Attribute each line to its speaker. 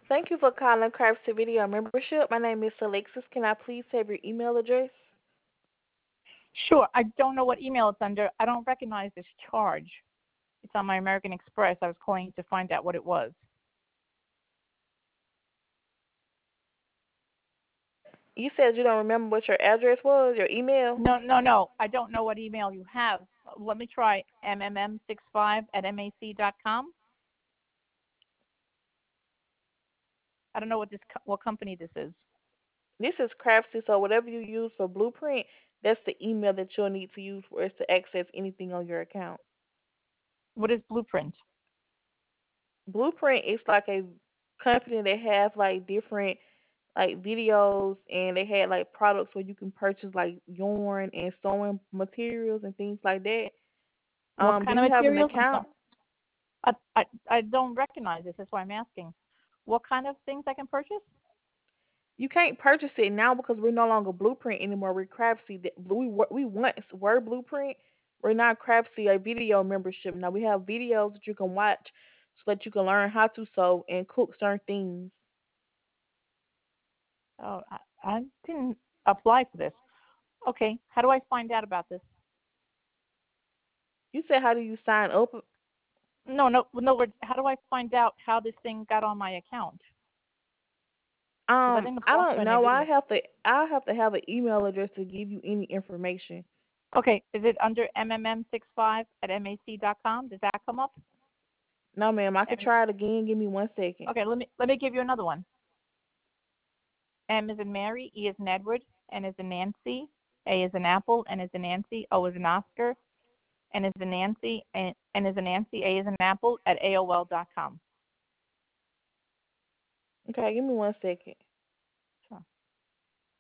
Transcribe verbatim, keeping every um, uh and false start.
Speaker 1: Thank you for calling Crafts to Video Membership. My name is Alexis. Can I please have your email address?
Speaker 2: Sure. I don't know what email it's under. I don't recognize this charge. It's on my American Express. I was calling to find out what it was.
Speaker 1: You said you don't remember what your address was, your email?
Speaker 2: No, no, no. I don't know what email you have. Let me try m m m six five at mac dot com. I don't know what this what company this is.
Speaker 1: This is Craftsy, so whatever you use for Blueprint, that's the email that you'll need to use for us to access anything on your account.
Speaker 2: What is Blueprint?
Speaker 1: Blueprint is like a company that have like different like videos, and they had like products where you can purchase like yarn and sewing materials and things like that.
Speaker 2: What
Speaker 1: Um, do
Speaker 2: kind of
Speaker 1: you have an
Speaker 2: materials? I'm sorry.
Speaker 1: account?
Speaker 2: I, I, I don't recognize this. That's why I'm asking. What kind of things I can purchase?
Speaker 1: You can't purchase it now because we're no longer Blueprint anymore. We're Craftsy. That- We were- we once were Blueprint. We're not Craftsy, a video membership. Now we have videos that you can watch so that you can learn how to sew and cook certain things.
Speaker 2: Oh, I, I didn't apply for this. Okay. How do I find out about this?
Speaker 1: You said, how do you sign up?
Speaker 2: No, no, no. words. How do I find out how this thing got on my account? Because I
Speaker 1: Um,
Speaker 2: didn't
Speaker 1: I
Speaker 2: apply for
Speaker 1: don't
Speaker 2: any
Speaker 1: know. I
Speaker 2: video.
Speaker 1: have to I have to have an email address to give you any information.
Speaker 2: Okay. Is it under m m m six five at mac dot com? Does that come up?
Speaker 1: No, ma'am. I could
Speaker 2: M-
Speaker 1: try it again. Give me one second.
Speaker 2: okay. Let me let me give you another one. M is in Mary, E is in Edward, N is in Nancy, A is in Apple, N is in Nancy, O is in Oscar, N is in Nancy, N N is in Nancy, A is in Apple at A O L dot com.
Speaker 1: Okay, give me one second.